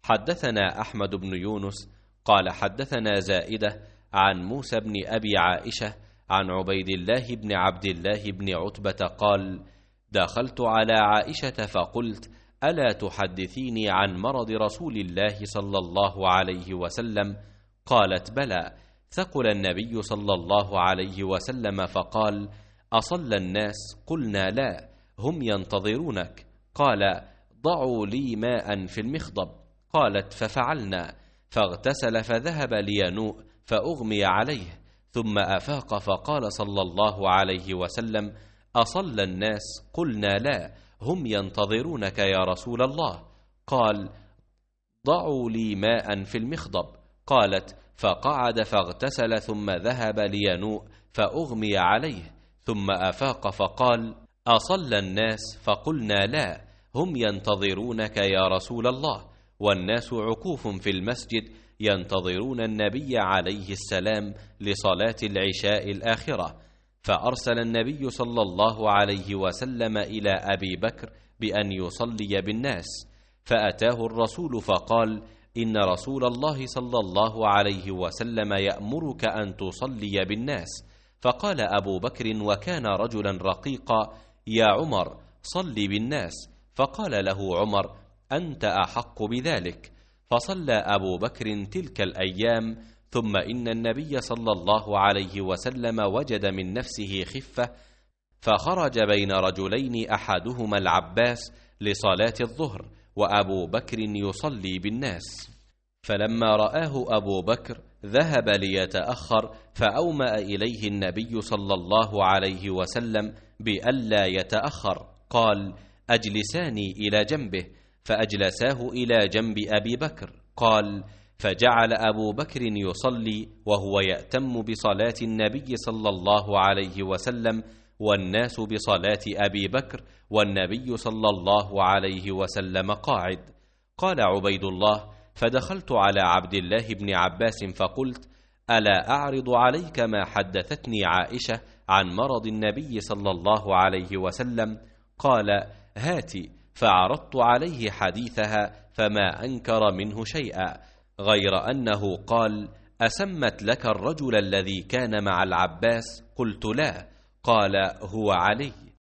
حدثنا أحمد بن يونس قال حدثنا زائدة عن موسى بن أبي عائشة عن عبيد الله بن عبد الله بن عتبة قال: دخلت على عائشة فقلت: ألا تحدثيني عن مرض رسول الله صلى الله عليه وسلم؟ قالت: بلى. ثقل النبي صلى الله عليه وسلم فقال: أصلى الناس؟ قلنا: لا، هم ينتظرونك. قال: ضعوا لي ماء في المخضب. قالت: ففعلنا، فاغتسل فذهب لينوء فأغمي عليه، ثم أفاق فقال صلى الله عليه وسلم: أصلى الناس؟ قلنا: لا، هم ينتظرونك يا رسول الله. قال: ضعوا لي ماء في المخضب. قالت: فقعد فاغتسل ثم ذهب لينوء فأغمي عليه، ثم أفاق فقال: أصلى الناس؟ فقلنا: لا، هم ينتظرونك يا رسول الله. والناس عكوف في المسجد ينتظرون النبي عليه السلام لصلاة العشاء الآخرة. فأرسل النبي صلى الله عليه وسلم إلى أبي بكر بأن يصلي بالناس، فأتاه الرسول فقال: إن رسول الله صلى الله عليه وسلم يأمرك أن تصلي بالناس. فقال أبو بكر وكان رجلا رقيقا: يا عمر، صل بالناس. فقال له عمر: أنت أحق بذلك. فصلى أبو بكر تلك الأيام. ثم إن النبي صلى الله عليه وسلم وجد من نفسه خفة، فخرج بين رجلين أحدهما العباس لصلاة الظهر، وأبو بكر يصلي بالناس. فلما رآه أبو بكر ذهب ليتأخر، فأومأ إليه النبي صلى الله عليه وسلم بألا يتأخر. قال: أجلساني إلى جنبه. فأجلساه إلى جنب أبي بكر. قال: فجعل أبو بكر يصلي وهو يأتم بصلاة النبي صلى الله عليه وسلم، والناس بصلاة أبي بكر، والنبي صلى الله عليه وسلم قاعد. قال عبيد الله: فدخلت على عبد الله بن عباس فقلت: ألا أعرض عليك ما حدثتني عائشة عن مرض النبي صلى الله عليه وسلم؟ قال: هاتي. فعرضت عليه حديثها فما أنكر منه شيئا، غير أنه قال: أسمت لك الرجل الذي كان مع العباس؟ قلت: لا. قال: هو علي.